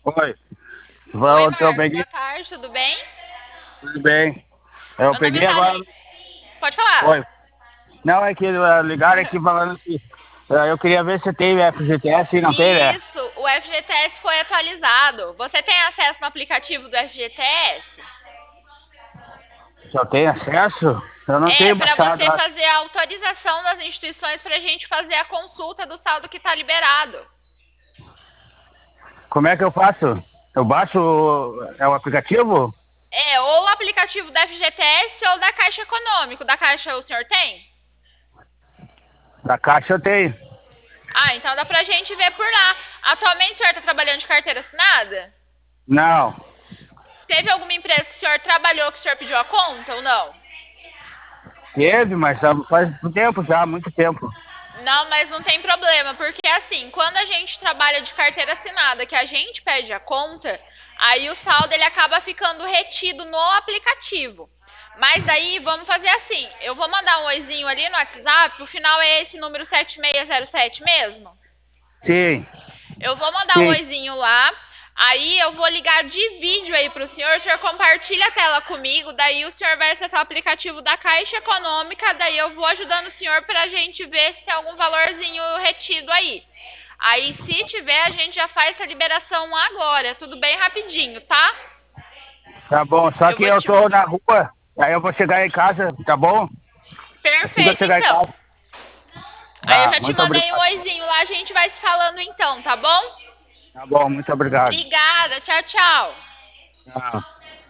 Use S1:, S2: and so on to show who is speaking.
S1: Oi.
S2: Oi,
S1: Eu
S2: Marcos,
S1: peguei,
S2: boa tarde, tudo bem?
S1: tudo bem. Eu
S2: Mandou
S1: peguei agora.
S2: mensagem. Pode falar.
S1: Oi. Não, é que ligaram aqui falando que eu queria ver se tem FGTS e não tem, né?
S2: Isso, o FGTS foi atualizado. Você tem acesso no aplicativo do FGTS?
S1: Se eu tenho acesso, eu não
S2: É,
S1: tenho
S2: para
S1: baixado,
S2: você
S1: acho.
S2: fazer a autorização das instituições para a gente fazer a consulta do saldo que está liberado.
S1: Como é que eu faço? Eu baixo o aplicativo?
S2: É, ou o aplicativo da FGTS ou da Caixa Econômico. Da Caixa o senhor tem?
S1: Da Caixa eu tenho.
S2: Ah, então dá pra gente ver por lá. Atualmente o senhor está trabalhando de carteira assinada?
S1: Não.
S2: Teve alguma empresa que o senhor trabalhou que o senhor pediu a conta ou não?
S1: Teve, mas faz tempo já, muito tempo.
S2: Não, mas não tem problema, porque assim, quando a gente trabalha de carteira assinada, que a gente pede a conta, aí o saldo ele acaba ficando retido no aplicativo. Mas daí vamos fazer assim, eu vou mandar um oizinho ali no WhatsApp, o final é esse número 7607 mesmo.
S1: Sim,
S2: Eu vou mandar um
S1: sim.
S2: oizinho lá. Aí eu vou ligar de vídeo aí pro senhor, o senhor compartilha a tela comigo, daí o senhor vai acessar o aplicativo da Caixa Econômica, daí eu vou ajudando o senhor pra gente ver se tem algum valorzinho retido aí. Aí se tiver, a gente já faz essa liberação agora, tudo bem rapidinho, tá?
S1: Tá bom, só
S2: Eu
S1: que
S2: vou
S1: eu
S2: te...
S1: tô na rua, aí eu vou chegar em casa, tá bom? Assim que eu
S2: Perfeito,
S1: chegar em
S2: então.
S1: casa.
S2: Aí eu
S1: Tá,
S2: já te
S1: muito
S2: mandei um
S1: obrigado.
S2: oizinho lá, a gente vai se falando então, tá bom?
S1: Tá bom, muito obrigado.
S2: Obrigada, tchau, tchau.
S1: Tchau.